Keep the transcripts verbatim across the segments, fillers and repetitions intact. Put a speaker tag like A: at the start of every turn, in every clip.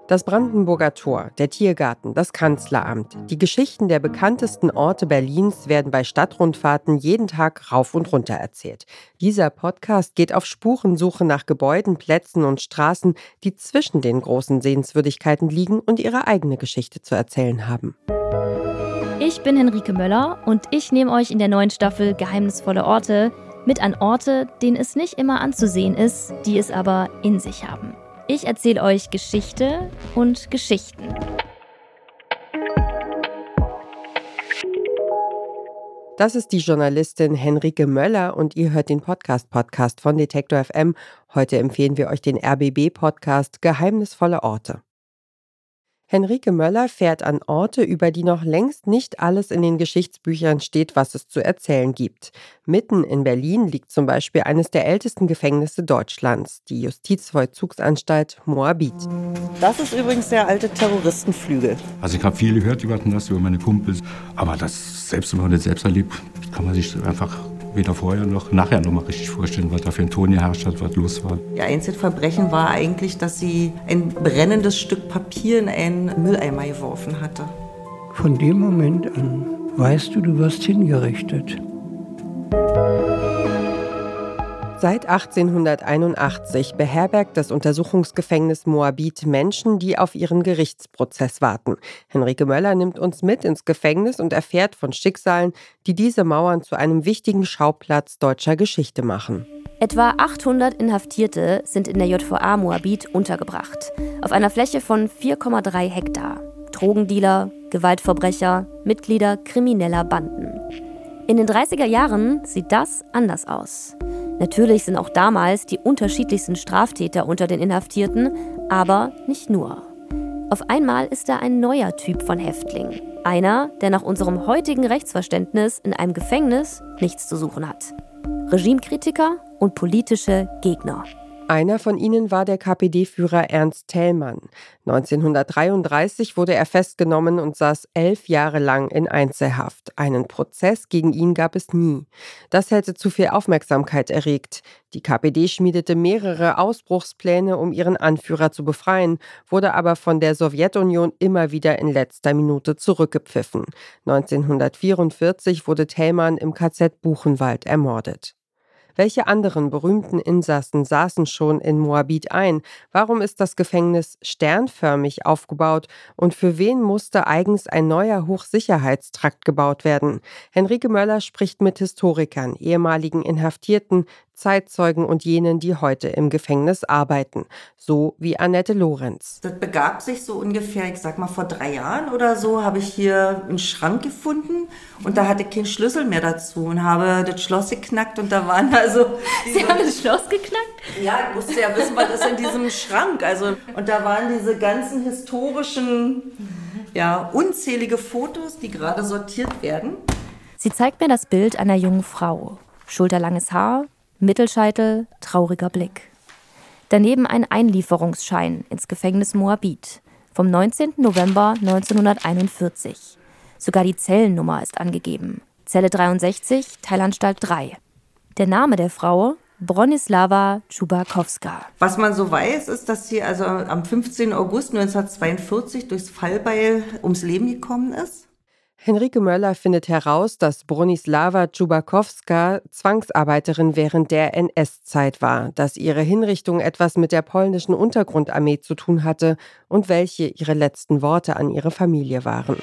A: Das Brandenburger Tor, der Tiergarten, das Kanzleramt. Die Geschichten der bekanntesten Orte Berlins werden bei Stadtrundfahrten jeden Tag rauf und runter erzählt. Dieser Podcast geht auf Spurensuche nach Gebäuden, Plätzen und Straßen, die zwischen den großen Sehenswürdigkeiten liegen und ihre eigene Geschichte zu erzählen haben.
B: Ich bin Henrike Möller und ich nehme euch in der neuen Staffel Geheimnisvolle Orte mit an Orte, denen es nicht immer anzusehen ist, die es aber in sich haben. Ich erzähle euch Geschichte und Geschichten.
A: Das ist die Journalistin Henrike Möller und ihr hört den Podcast-Podcast von Detektor F M. Heute empfehlen wir euch den R B B-Podcast Geheimnisvolle Orte. Henrike Möller fährt an Orte, über die noch längst nicht alles in den Geschichtsbüchern steht, was es zu erzählen gibt. Mitten in Berlin liegt zum Beispiel eines der ältesten Gefängnisse Deutschlands, die Justizvollzugsanstalt Moabit.
C: Das ist übrigens der alte Terroristenflügel.
D: Also ich habe viel gehört über das, über meine Kumpels, aber das selbst, wenn man das selbst erlebt, kann man sich einfach weder vorher noch nachher noch mal richtig vorstellen, was da für ein Ton geherrscht hat, was los war.
C: Ihr Einzelverbrechen war eigentlich, dass sie ein brennendes Stück Papier in einen Mülleimer geworfen hatte.
E: Von dem Moment an weißt du, du wirst hingerichtet.
A: Seit achtzehnhunderteinundachtzig beherbergt das Untersuchungsgefängnis Moabit Menschen, die auf ihren Gerichtsprozess warten. Henrike Möller nimmt uns mit ins Gefängnis und erfährt von Schicksalen, die diese Mauern zu einem wichtigen Schauplatz deutscher Geschichte machen.
B: Etwa achthundert Inhaftierte sind in der J V A Moabit untergebracht. Auf einer Fläche von vier Komma drei Hektar. Drogendealer, Gewaltverbrecher, Mitglieder krimineller Banden. In den dreißiger Jahren sieht das anders aus. Natürlich sind auch damals die unterschiedlichsten Straftäter unter den Inhaftierten, aber nicht nur. Auf einmal ist da ein neuer Typ von Häftling. Einer, der nach unserem heutigen Rechtsverständnis in einem Gefängnis nichts zu suchen hat. Regimekritiker und politische Gegner.
A: Einer von ihnen war der K P D-Führer Ernst Thälmann. neunzehnhundertdreiunddreißig wurde er festgenommen und saß elf Jahre lang in Einzelhaft. Einen Prozess gegen ihn gab es nie. Das hätte zu viel Aufmerksamkeit erregt. Die K P D schmiedete mehrere Ausbruchspläne, um ihren Anführer zu befreien, wurde aber von der Sowjetunion immer wieder in letzter Minute zurückgepfiffen. neunzehnhundertvierundvierzig wurde Thälmann im K Z Buchenwald ermordet. Welche anderen berühmten Insassen saßen schon in Moabit ein? Warum ist das Gefängnis sternförmig aufgebaut? Und für wen musste eigens ein neuer Hochsicherheitstrakt gebaut werden? Henrike Möller spricht mit Historikern, ehemaligen Inhaftierten, Zeitzeugen und jenen, die heute im Gefängnis arbeiten. So wie Annette Lorenz.
C: Das begab sich so ungefähr, ich sag mal vor drei Jahren oder so, habe ich hier einen Schrank gefunden und da hatte ich keinen Schlüssel mehr dazu und habe das Schloss geknackt und da waren also...
B: Sie haben das Schloss geknackt?
C: Ja, ich musste ja wissen, was ist in diesem Schrank. Also, und da waren diese ganzen historischen, ja, unzählige Fotos, die gerade sortiert werden.
B: Sie zeigt mir das Bild einer jungen Frau. Schulterlanges Haar, Mittelscheitel, trauriger Blick. Daneben ein Einlieferungsschein ins Gefängnis Moabit vom neunzehnten November neunzehnhunderteinundvierzig. Sogar die Zellennummer ist angegeben. Zelle dreiundsechzig, Teilanstalt drei. Der Name der Frau: Bronislawa Czubakowska.
C: Was man so weiß, ist, dass sie also am fünfzehnten August neunzehnhundertzweiundvierzig durchs Fallbeil ums Leben gekommen ist.
A: Henrike Möller findet heraus, dass Bronislawa Czubakowska Zwangsarbeiterin während der N S-Zeit war, dass ihre Hinrichtung etwas mit der polnischen Untergrundarmee zu tun hatte und welche ihre letzten Worte an ihre Familie waren.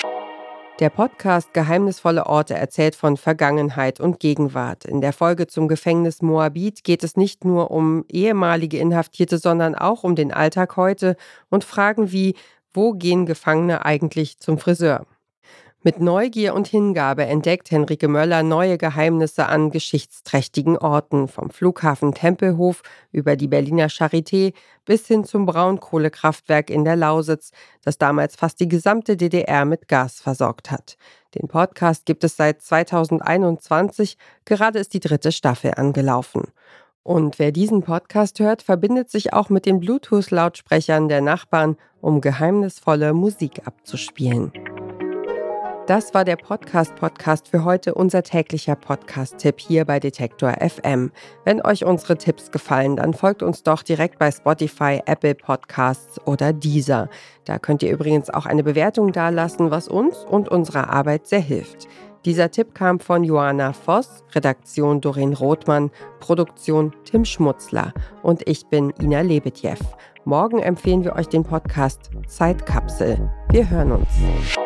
A: Der Podcast Geheimnisvolle Orte erzählt von Vergangenheit und Gegenwart. In der Folge zum Gefängnis Moabit geht es nicht nur um ehemalige Inhaftierte, sondern auch um den Alltag heute und Fragen wie: Wo gehen Gefangene eigentlich zum Friseur? Mit Neugier und Hingabe entdeckt Henrike Möller neue Geheimnisse an geschichtsträchtigen Orten, vom Flughafen Tempelhof über die Berliner Charité bis hin zum Braunkohlekraftwerk in der Lausitz, das damals fast die gesamte D D R mit Gas versorgt hat. Den Podcast gibt es seit zweitausendeinundzwanzig, gerade ist die dritte Staffel angelaufen. Und wer diesen Podcast hört, verbindet sich auch mit den Bluetooth-Lautsprechern der Nachbarn, um geheimnisvolle Musik abzuspielen. Das war der Podcast-Podcast für heute, unser täglicher Podcast-Tipp hier bei Detektor F M. Wenn euch unsere Tipps gefallen, dann folgt uns doch direkt bei Spotify, Apple Podcasts oder Deezer. Da könnt ihr übrigens auch eine Bewertung dalassen, was uns und unserer Arbeit sehr hilft. Dieser Tipp kam von Joanna Voss, Redaktion Doreen Rothmann, Produktion Tim Schmutzler und ich bin Ina Lebetjew. Morgen empfehlen wir euch den Podcast Zeitkapsel. Wir hören uns.